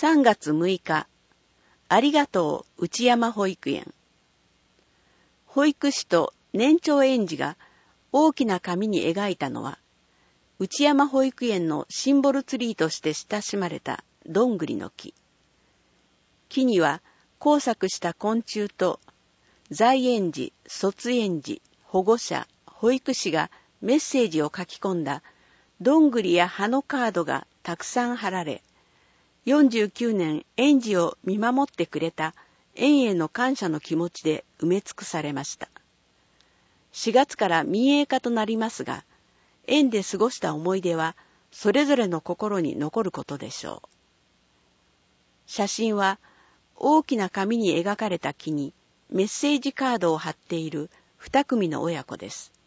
3月6日、ありがとう内山保育園。保育士と年長園児が大きな紙に描いたのは、内山保育園のシンボルツリーとして親しまれたどんぐりの木。木には工作した昆虫と在園児、卒園児、保護者、保育士がメッセージを書き込んだどんぐりや葉のカードがたくさん貼られ、49年園児を見守ってくれた園への感謝の気持ちで埋め尽くされました。4月から民営化となりますが、園で過ごした思い出はそれぞれの心に残ることでしょう。写真は大きな紙に描かれた木にメッセージカードを貼っている2組の親子です。